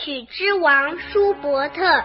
曲之王舒伯特。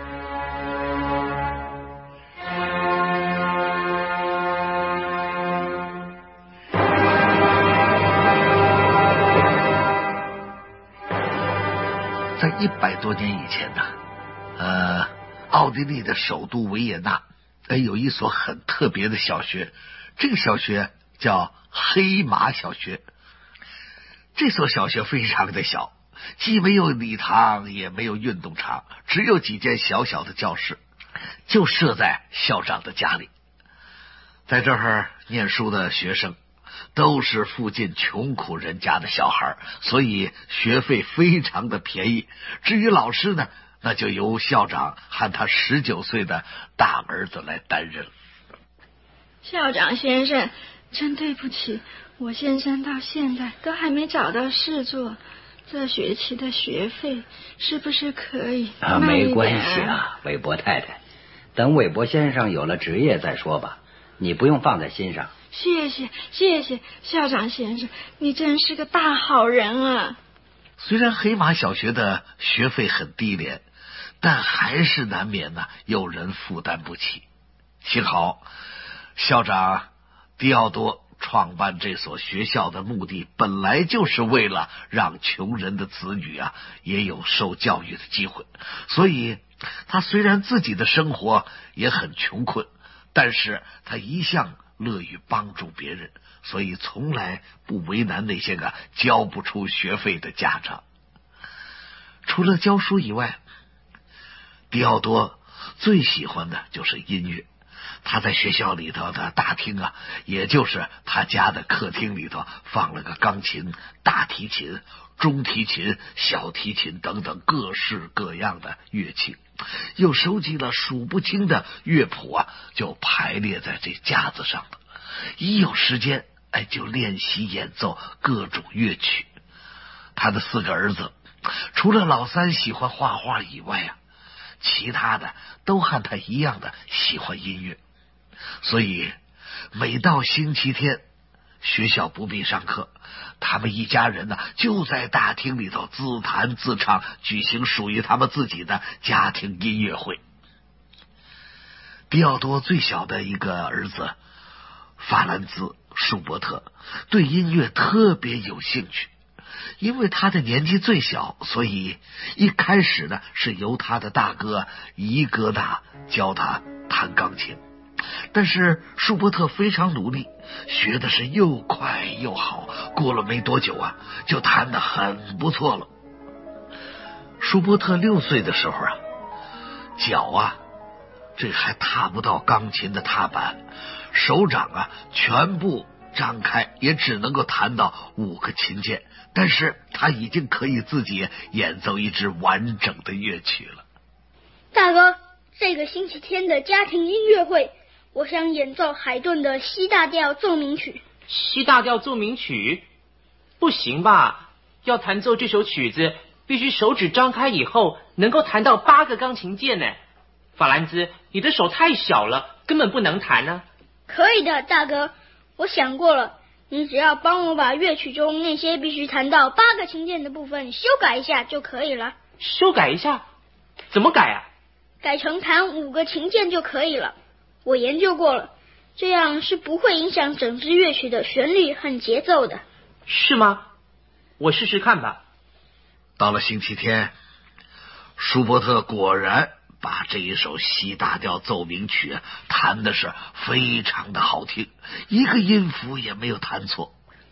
在100多年以前呢，奥地利的首都维也纳，有一所很特别的小学，这个小学叫黑马小学。这所小学非常的小，既没有礼堂，也没有运动场，只有几间小小的教室，就设在校长的家里。在这儿念书的学生都是附近穷苦人家的小孩，所以学费非常的便宜。至于老师呢，那就由校长和他19岁的大儿子来担任。 校长先生，真对不起，我先生到现在都还没找到事做，这学期的学费是不是可以没关系啊，韦伯太太，等韦伯先生有了职业再说吧，你不用放在心上。 谢谢校长先生，你真是个大好人啊。 虽然黑马小学的学费很低廉，但还是难免呢有人负担不起。幸好校长迪奥多创办这所学校的目的本来就是为了让穷人的子女也有受教育的机会，所以他虽然自己的生活也很穷困，但是他一向乐于帮助别人，所以从来不为难那些个交不出学费的家长。除了教书以外，迪奥多最喜欢的就是音乐。他在学校里头的大厅也就是他家的客厅里头放了个钢琴、大提琴、中提琴、小提琴等等各式各样的乐器，又收集了数不清的乐谱就排列在这架子上了。一有时间就练习演奏各种乐曲。他的4个儿子除了老三喜欢画画以外其他的都和他一样的喜欢音乐，所以每到星期天学校不必上课，他们一家人就在大厅里头自弹自唱，举行属于他们自己的家庭音乐会。迪奥多最小的一个儿子法兰兹·舒伯特对音乐特别有兴趣，因为他的年纪最小，所以一开始呢是由他的大哥伊戈纳教他弹钢琴。但是舒伯特非常努力，学的是又快又好，过了没多久就弹得很不错了。舒伯特6岁的时候脚这还踏不到钢琴的踏板，手掌全部张开，也只能够弹到5个琴键，但是他已经可以自己演奏一支完整的乐曲了。 大哥，这个星期天的家庭音乐会，我想演奏海顿的西大调奏鸣曲。 西大调奏鸣曲？不行吧，要弹奏这首曲子必须手指张开以后能够弹到8个钢琴键呢。法兰兹，你的手太小了，根本不能弹呢。 可以的，大哥，我想过了，你只要帮我把乐曲中那些必须弹到8个琴键的部分修改一下就可以了。 修改一下？怎么改改成弹5个琴键就可以了。我研究过了，这样是不会影响整支乐曲的旋律和节奏的。 是吗？我试试看吧。 到了星期天，舒伯特果然把这一首西大调奏鸣曲弹的是非常的好听，一个音符也没有弹错。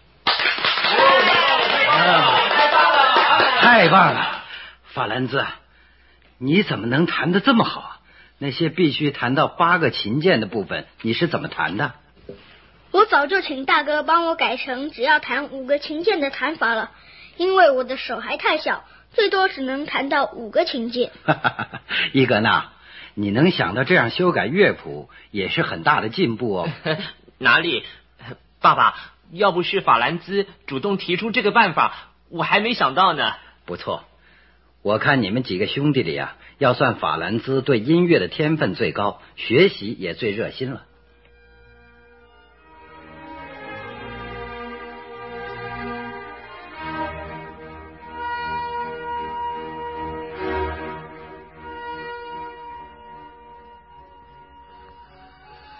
太棒了，法兰兹，你怎么能弹得这么好那些必须弹到8个琴键的部分你是怎么弹的？ 我早就请大哥帮我改成只要弹5个琴键的弹法了，因为我的手还太小，最多只能弹到5个琴键。 伊格纳，你能想到这样修改乐谱也是很大的进步哦。 哪里，爸爸，要不是法兰兹主动提出这个办法，我还没想到呢。 不错，我看你们几个兄弟里要算法兰兹对音乐的天分最高，学习也最热心了。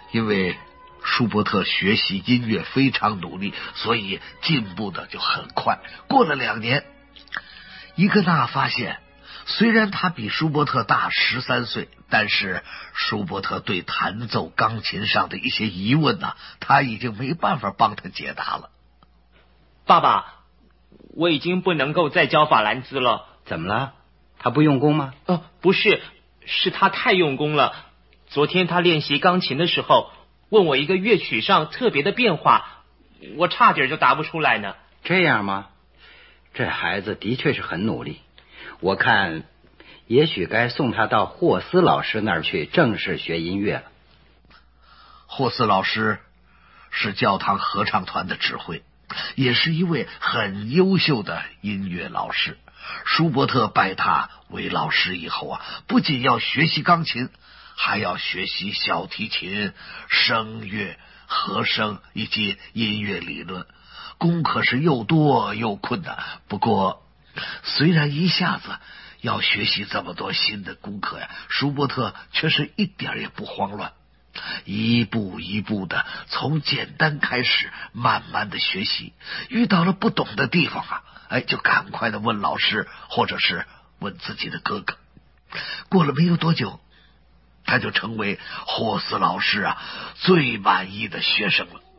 因为舒伯特学习音乐非常努力，所以进步的就很快。过了2年，伊格纳发现，虽然他比舒伯特大13岁，但是舒伯特对弹奏钢琴上的一些疑问呢，他已经没办法帮他解答了。 爸爸，我已经不能够再教法兰兹了。 怎么了？他不用功吗？ 不是，是他太用功了。昨天他练习钢琴的时候，问我一个乐曲上特别的变化，我差点就答不出来呢。 这样吗？这孩子的确是很努力，我看也许该送他到霍斯老师那儿去正式学音乐了。 霍斯老师是教堂合唱团的指挥，也是一位很优秀的音乐老师。舒伯特拜他为老师以后不仅要学习钢琴，还要学习小提琴、声乐、和声以及音乐理论，功课是又多又困难。不过虽然一下子要学习这么多新的功课舒伯特却是一点也不慌乱，一步一步的从简单开始，慢慢的学习，遇到了不懂的地方就赶快的问老师，或者是问自己的哥哥。过了没有多久，他就成为霍斯老师最满意的学生了。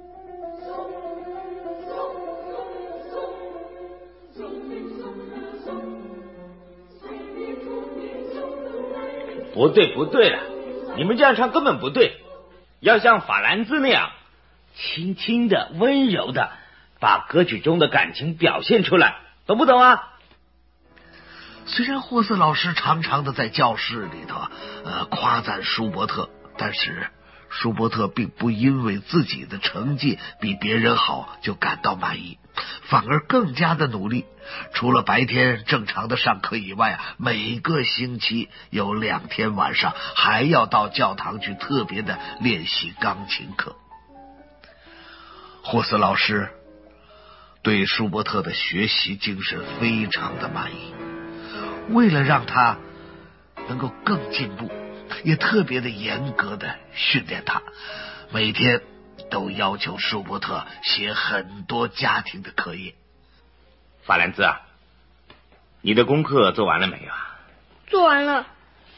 不对了，你们这样唱根本不对，要像法兰兹那样轻轻的温柔的把歌曲中的感情表现出来，懂不懂啊？ 虽然霍斯老师常常的在教室里头夸赞舒伯特，但是舒伯特并不因为自己的成绩比别人好就感到满意，反而更加的努力。除了白天正常的上课以外每个星期有2天晚上还要到教堂去特别的练习钢琴课。霍斯老师对舒伯特的学习精神非常的满意，为了让他能够更进步，也特别的严格的训练他，每天都要求舒伯特写很多家庭的课业。 法兰兹你的功课做完了没有？ 做完了。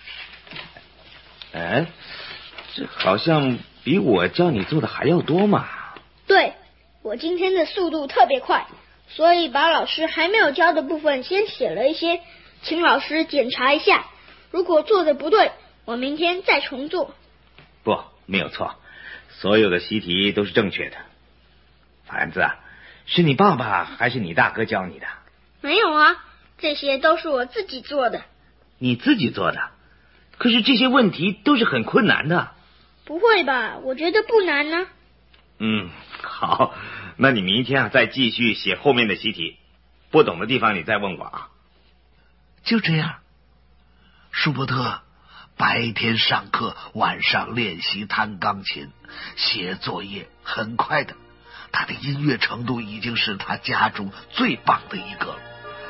这好像比我教你做的还要多嘛。 对，我今天的速度特别快，所以把老师还没有教的部分先写了一些，请老师检查一下，如果做的不对，我明天再重做。 不，没有错，所有的习题都是正确的。法兰兹是你爸爸还是你大哥教你的？ 没有这些都是我自己做的。 你自己做的？可是这些问题都是很困难的。 不会吧，我觉得不难呢。 好，那你明天再继续写后面的习题，不懂的地方你再问我就这样，舒伯特白天上课，晚上练习弹钢琴、写作业，很快的他的音乐程度已经是他家中最棒的一个了。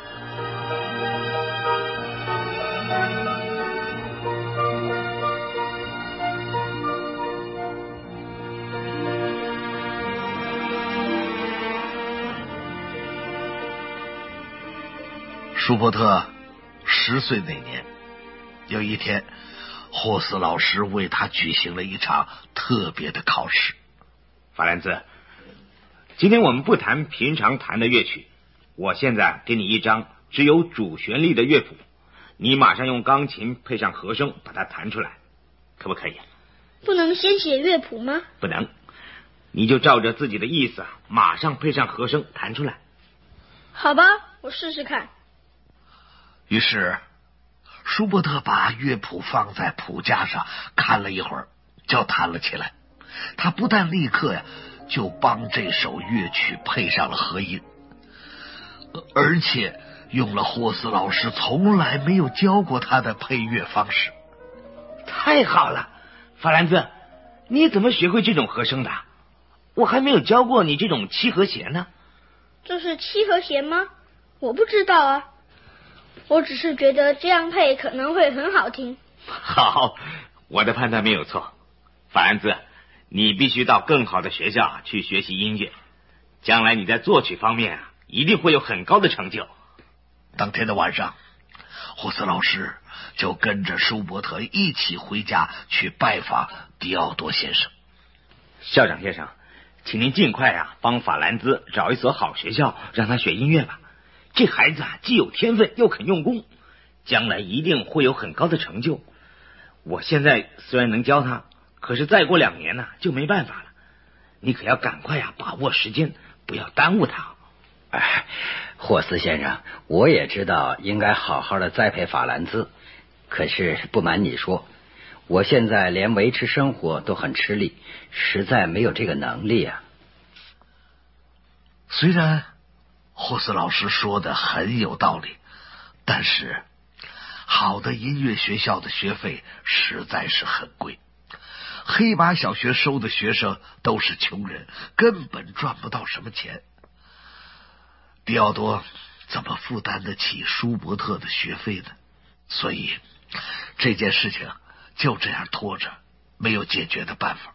舒伯特10岁那年，有一天霍斯老师为他举行了一场特别的考试。 法兰兹，今天我们不弹平常弹的乐曲，我现在给你一张只有主旋律的乐谱，你马上用钢琴配上和声把它弹出来，可不可以？ 不能先写乐谱吗？ 不能，你就照着自己的意思马上配上和声弹出来。 好吧，我试试看。 于是舒伯特把乐谱放在谱架上看了一会儿，就弹了起来。他不但立刻就帮这首乐曲配上了和音，而且用了霍斯老师从来没有教过他的配乐方式。 太好了，法兰兹，你怎么学会这种和声的？我还没有教过你这种7和弦呢。 这是7和弦吗？我不知道我只是觉得这样配可能会很好听。 好，我的判断没有错。法兰兹， 你必须到更好的学校去学习音乐，将来你在作曲方面一定会有很高的成就。 当天的晚上，霍斯老师就跟着舒伯特一起回家去拜访迪奥多先生。 校长先生，请您尽快帮法兰兹找一所好学校，让他学音乐吧。这孩子既有天分又肯用功，将来一定会有很高的成就。我现在虽然能教他，可是再过2年就没办法了。你可要赶快把握时间，不要耽误他。 哎，霍斯先生，我也知道应该好好的栽培法兰兹，可是不瞒你说，我现在连维持生活都很吃力，实在没有这个能力啊。 虽然霍斯老师说的很有道理，但是好的音乐学校的学费实在是很贵，黑马小学收的学生都是穷人，根本赚不到什么钱。迪奥多怎么负担得起舒伯特的学费呢？所以这件事情就这样拖着，没有解决的办法。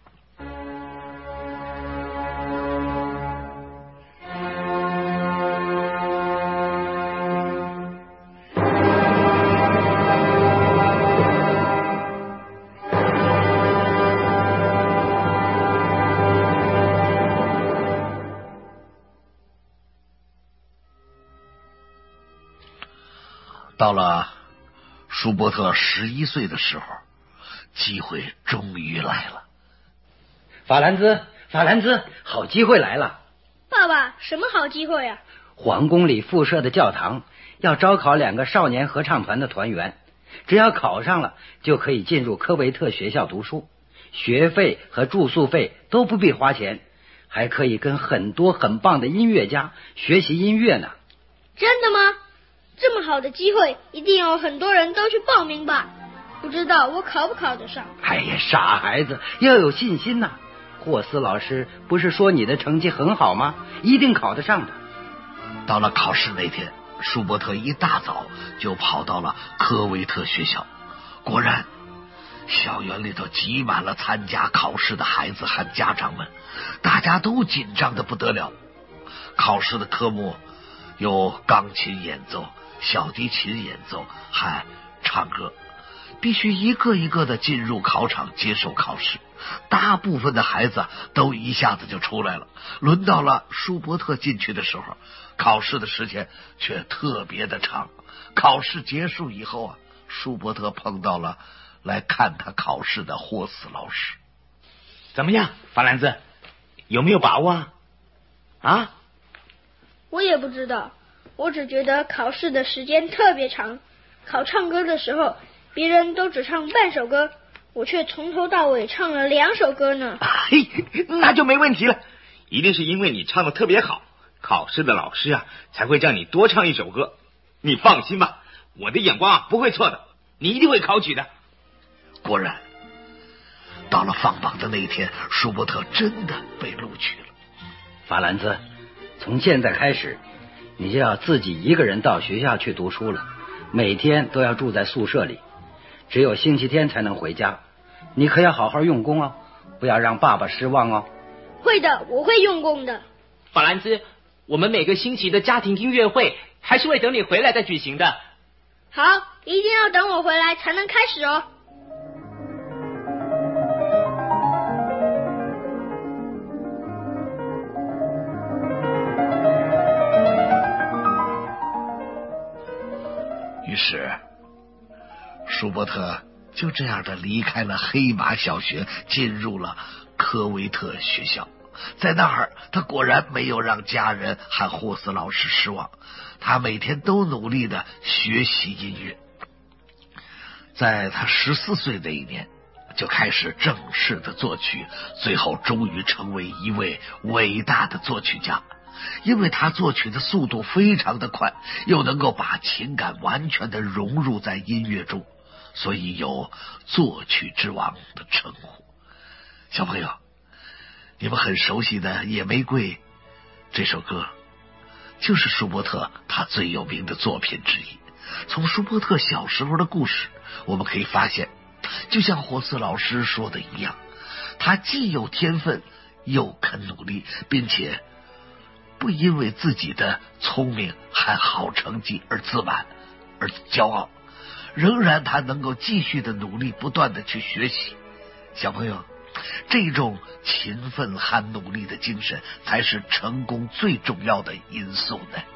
到了舒伯特11岁的时候，机会终于来了。 法兰兹，好机会来了！ 爸爸，什么好机会啊？ 皇宫里附设的教堂要招考2个少年合唱团的团员，只要考上了，就可以进入科维特学校读书，学费和住宿费都不必花钱，还可以跟很多很棒的音乐家学习音乐呢。 真的吗？这么好的机会，一定有很多人都去报名吧？不知道我考不考得上？ 哎呀，傻孩子，要有信心呐！霍斯老师不是说你的成绩很好吗？一定考得上的。 到了考试那天，舒伯特一大早就跑到了科维特学校。果然，校园里头挤满了参加考试的孩子和家长们，大家都紧张得不得了。考试的科目有钢琴演奏、小提琴演奏和唱歌，必须一个一个的进入考场接受考试。大部分的孩子都一下子就出来了，轮到了舒伯特进去的时候，考试的时间却特别的长。考试结束以后舒伯特碰到了来看他考试的霍斯老师。 怎么样，法兰兹，有没有把握啊？ 我也不知道，我只觉得考试的时间特别长。考唱歌的时候，别人都只唱半首歌，我却从头到尾唱了2首歌呢。 嘿，那就没问题了，一定是因为你唱的特别好，考试的老师才会叫你多唱1首歌。你放心吧，我的眼光不会错的，你一定会考取的。 果然，到了放榜的那一天，舒伯特真的被录取了。 法兰兹，从现在开始，你就要自己一个人到学校去读书了，每天都要住在宿舍里，只有星期天才能回家。你可要好好用功哦，不要让爸爸失望哦。 会的，我会用功的。 法兰兹，我们每个星期的家庭音乐会还是会等你回来再举行的。 好，一定要等我回来才能开始哦。 于是舒伯特就这样的离开了黑马小学，进入了科维特学校。在那儿，他果然没有让家人和霍斯老师失望，他每天都努力的学习音乐。在他14岁那一年，就开始正式的作曲，最后终于成为一位伟大的作曲家。因为他作曲的速度非常的快，又能够把情感完全的融入在音乐中，所以有作曲之王的称呼。小朋友，你们很熟悉的《野玫瑰》这首歌，就是舒伯特他最有名的作品之一。从舒伯特小时候的故事，我们可以发现，就像霍斯老师说的一样， 他既有天分，又肯努力，并且不因为自己的聪明和好成绩而自满而骄傲，仍然他能够继续的努力，不断的去学习。小朋友，这种勤奋和努力的精神才是成功最重要的因素呢。